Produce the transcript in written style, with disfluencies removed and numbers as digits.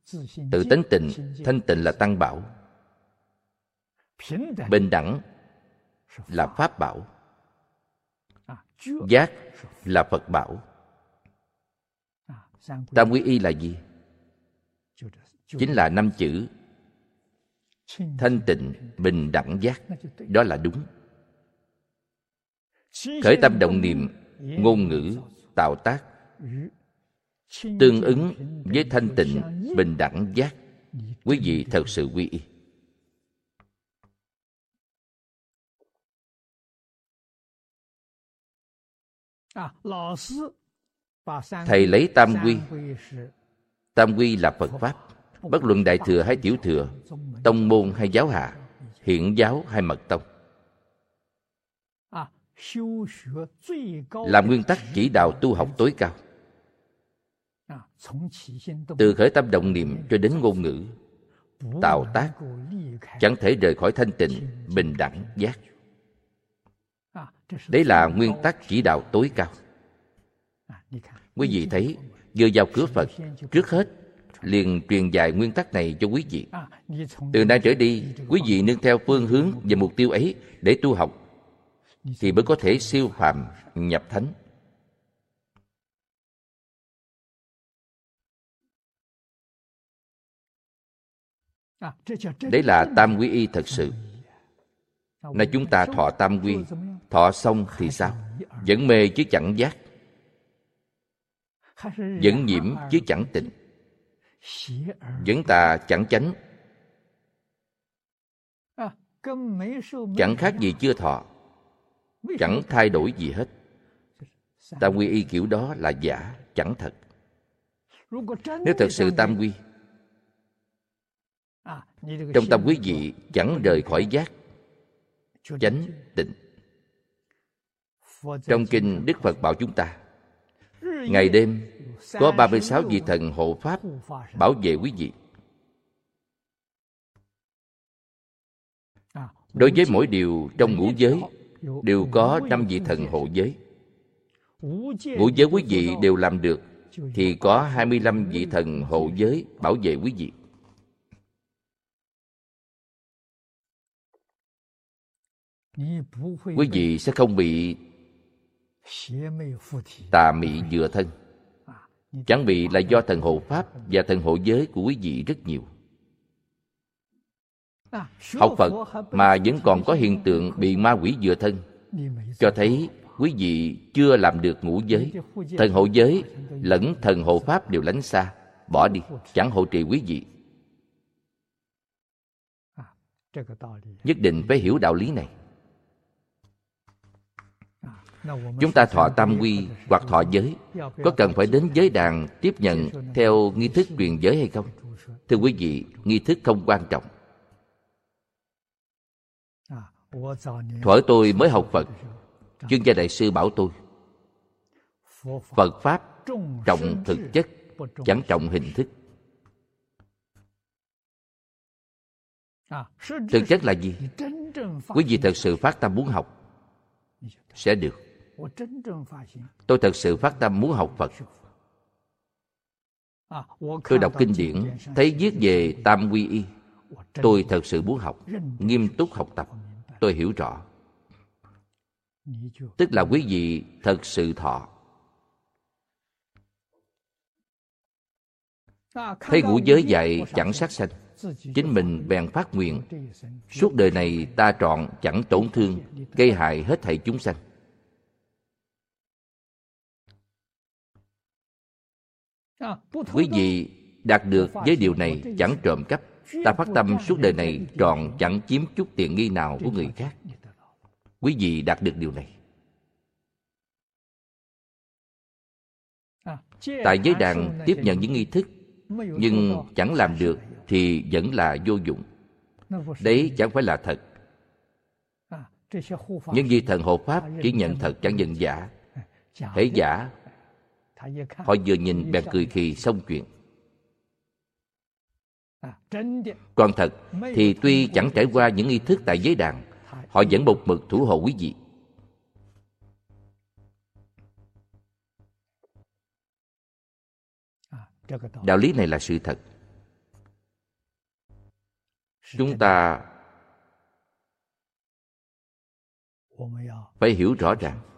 Tự tánh tịnh, thanh tịnh là tăng bảo. Bình đẳng là pháp bảo. Giác là Phật bảo. Tam quy y là gì? Chính là 5 chữ thanh tịnh, bình đẳng, giác. Đó là đúng. Khởi tâm động niệm, ngôn ngữ, tạo tác tương ứng với thanh tịnh, bình đẳng, giác, quý vị thật sự quy y. Thầy lấy tam quy. Tam quy là Phật Pháp. Bất luận Đại Thừa hay Tiểu Thừa, tông môn hay giáo hạ, hiển giáo hay mật tông, là nguyên tắc chỉ đạo tu học tối cao. Từ khởi tâm động niệm cho đến ngôn ngữ, tạo tác, chẳng thể rời khỏi thanh tịnh, bình đẳng, giác. Đấy là nguyên tắc chỉ đạo tối cao. Quý vị thấy, vừa vào cửa Phật, trước hết liền truyền dạy nguyên tắc này cho quý vị. Từ nay trở đi, quý vị nương theo phương hướng và mục tiêu ấy để tu học, thì mới có thể siêu phàm nhập thánh. Đấy là tam quy y thật sự. Nay chúng ta thọ tam quy, thọ xong thì sao? Vẫn mê chứ chẳng giác, vẫn nhiễm chứ chẳng tịnh, vẫn tà chẳng chánh, chẳng khác gì chưa thọ, chẳng thay đổi gì hết. Tam quy y kiểu đó là giả, chẳng thật. Nếu thật sự tam quy, trong tâm quý vị chẳng rời khỏi giác, chánh, tịnh. Trong kinh Đức Phật bảo chúng ta, ngày đêm có 36 vị thần hộ pháp bảo vệ quý vị. Đối với mỗi điều trong ngũ giới đều có 5 vị thần hộ giới. Ngũ giới quý vị đều làm được thì có 25 vị thần hộ giới bảo vệ quý vị. Quý vị sẽ không bị tà mị dựa thân. Chẳng bị là do thần hộ pháp và thần hộ giới của quý vị rất nhiều. Học Phật mà vẫn còn có hiện tượng bị ma quỷ dựa thân, cho thấy quý vị chưa làm được ngũ giới. Thần hộ giới lẫn thần hộ pháp đều lánh xa, bỏ đi, chẳng hộ trì quý vị. Nhất định phải hiểu đạo lý này. Chúng ta thọ tam quy hoặc thọ giới, có cần phải đến giới đàn tiếp nhận theo nghi thức truyền giới hay không? Thưa quý vị, nghi thức không quan trọng. Thuở tôi mới học Phật, Chương Gia Đại Sư bảo tôi, Phật Pháp trọng thực chất, chẳng trọng hình thức. Thực chất là gì? Quý vị thật sự phát tâm muốn học, sẽ được. Tôi thật sự phát tâm muốn học Phật. Tôi đọc kinh điển, thấy viết về tam quy y. Tôi thật sự muốn học, nghiêm túc học tập. Tôi hiểu rõ. Tức là quý vị thật sự thọ. Thấy ngũ giới dạy chẳng sát sanh, chính mình bèn phát nguyện, suốt đời này ta trọn chẳng tổn thương, gây hại hết thảy chúng sanh. Quý vị đạt được với điều này chẳng trộm cắp, ta phát tâm suốt đời này trọn chẳng chiếm chút tiện nghi nào của người khác. Quý vị đạt được điều này. Tại giới đàn tiếp nhận những nghi thức nhưng chẳng làm được thì vẫn là vô dụng. Đấy chẳng phải là thật. Những vị thần hộ pháp chỉ nhận thật chẳng nhận giả. Hễ giả, họ vừa nhìn bèn cười khì xong chuyện. Còn thật thì tuy chẳng trải qua những nghi thức tại giới đàn, họ vẫn một mực thủ hộ quý vị. Đạo lý này là sự thật. chúng ta phải hiểu rõ ràng.